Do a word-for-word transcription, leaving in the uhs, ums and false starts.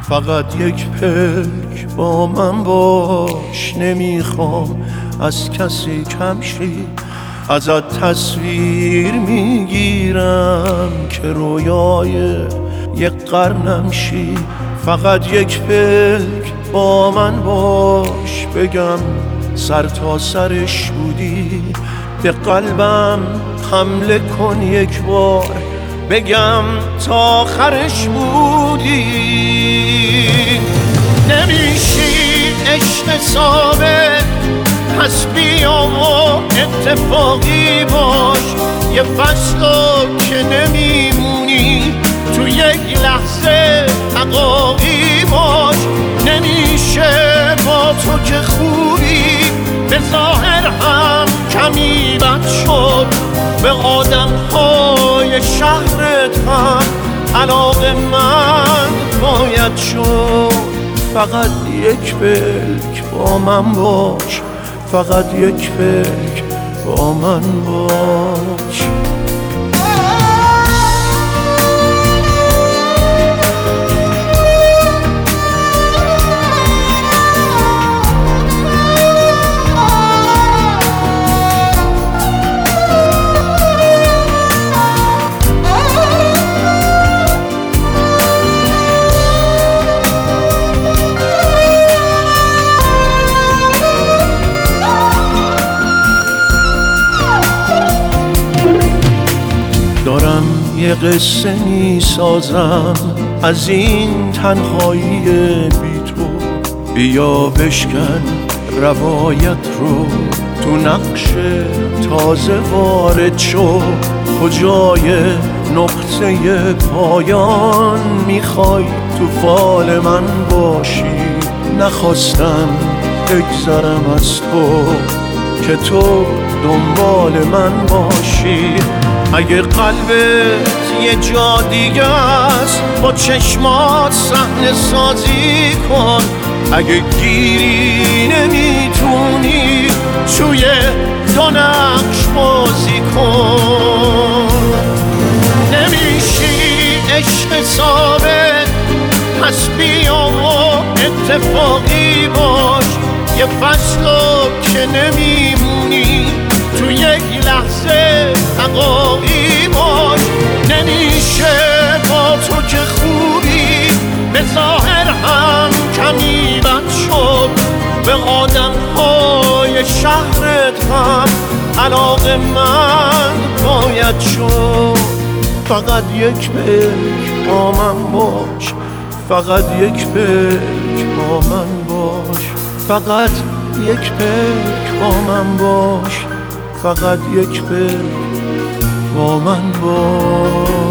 فقط یک پلک با من باش. نمیخوام از کسی کم شی، ازت تصویر میگیرم که رویای یک قرنم شی. فقط یک پلک با من باش، بگم سر تا سرش بودی. به قلبم حمله کن یک بار، بگم تا آخرش بودی. نمیشی عشق ثابت، پس بیا و اتفاقی باش. یه فصلو که نمیمونی، تو یک لحظه حقاقی باش. نمیشه با تو که خوبی، به ظاهر هم کمی بد شد. به آدم های شهرت هم علاقه من باید شد. فقط یک پلک با من باش، فقط یک پلک با من باش. دارم یه قصه می سازم از این تنهایی بی تو. بیا بشکن روایت رو، تو نقش تازه وارد شو. کجای نقطه پایان میخوای تو فال من باشی؟ نخواستم بگذرم از تو که تو دنبال من باشی. اگه قلبت یه جا دیگه است، با چشمات صحنه سازی کن. اگه گیری نمیتونی، توی دو نقش بازی کن. نمیشی عشق ثابت، پس بیا و اتفاقی باش. یه فصلو که نمیمونی، تو یک لحظه حقاقی باش. نمیشه با تو که خوبی، به ظاهر هم کمی بد شد. به آدم های شهرت هم علاقه من باید شد. فقط یک پلک با من باش، فقط یک پلک با من باش. فقط یک پلک با من باش، فقط یک پلک با من باش.